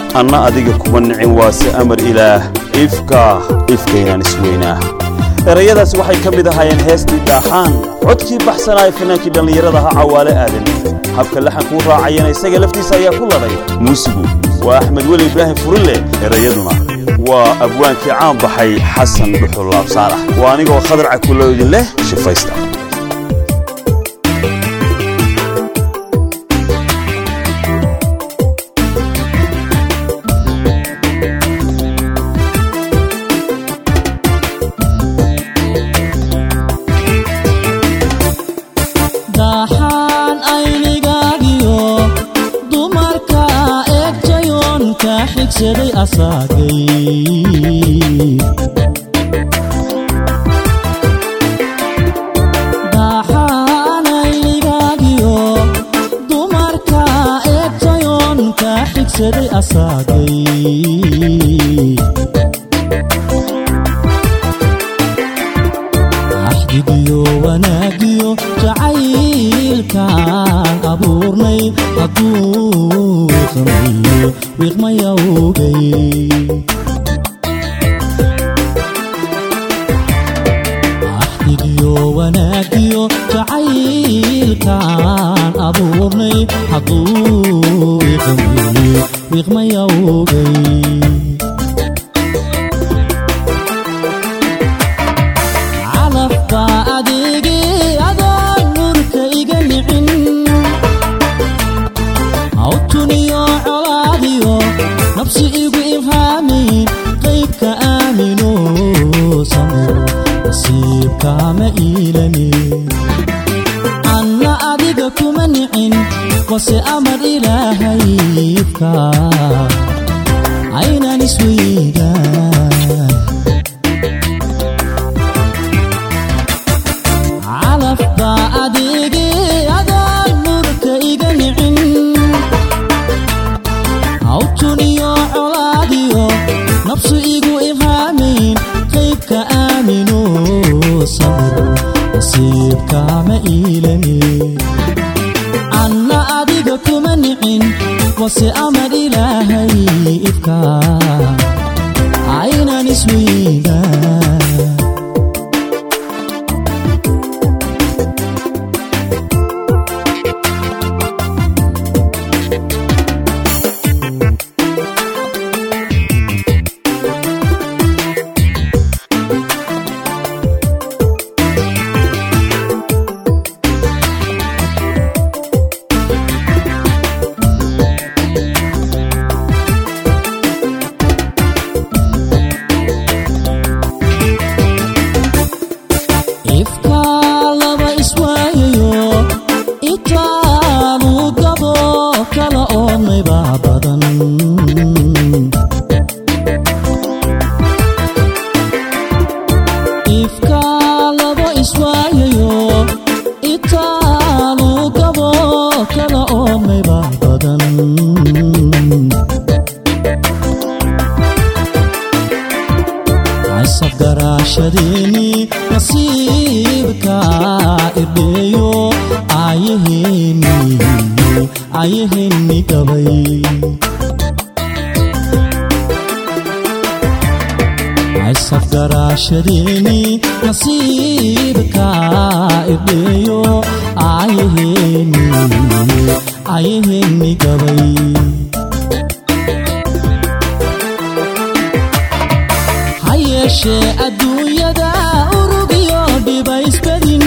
أنا أديك كمان عواسي أمر إله إفكا يعني سويناه erayadaas waxay ka mid ahaayeen heestii daaxaan codkii baxsanay fanaanki dhalinyarada Cawaale Aadan habka laxanku raacayna isaga laftiisa ayaa ku laday muusigu waa Axmed Weli Ibrahim Furulle erayaduna waa abwaankii caan baxay Xasan Dhuxulaab Saalax waa anigoo khadar cakuloodin leh shifaysta xigsaday asaagay daxanayligaagiyo dumarka eegtayoon ka xigsaday asaagay axdigiyo wanaagiyo jacaylkaan abuurnay hadduu sameeyo wiqmaya ogay axdigiyo wanaagiyo jacaylkaan abuurnay hadduu sameeyo wiqmaya ogay kama ilani anna adiga kuma nicin wase amar ilaahayka aynan isweyda calaf ba adigi adaan nurka iga nicin awtuniyo colaadiyo nafsu igu ilhaamin qaybka aamino نصيب كما إلني أنا أديك كما نعين وسي أمر إلهي إفكا عينا نسوينا شديني نصيبك إبيو عيهني كبي عصفقر شديني نصيبك إبيو عيهني كبي هيشي الدنيا دا أرقيو دبايس بدين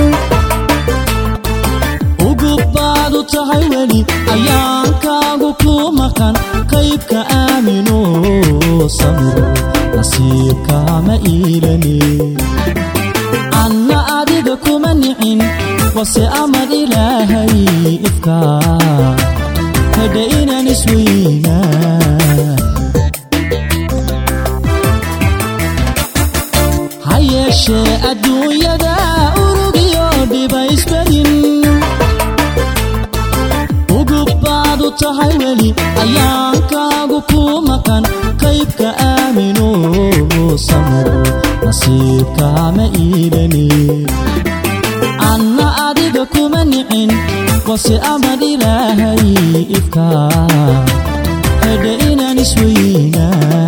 وقبادو تهيولي أيانكاغو كومكان كيبك آمنو صبر نصيبك ما إلني أنا أديك كمنعين وسي أمر إلهي إفكا هدئنا نسوينا هيشي الدنيا دا أرقيو دبايس بدين وقبادو تهيولي أيانكاغو كومكان كيبك آمنو صبر نصيبك ما إلني أنا أديك كمنعين وسي أمر إلهي إفكا هدئنا isweyna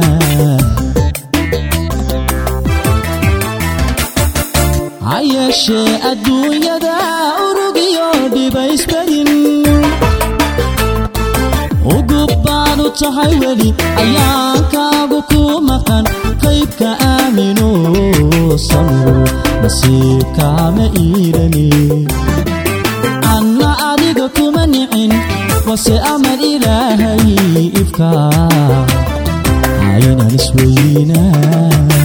ayeshe adduunyada urugiyo dhiba isbarin ugubbaan u tahay weli ayaankaagu ku maqan qaybka aamino samiro nasiibkaama iirani anna adiga kuma nicin wase amar ilaahay ifka aynan isweynaa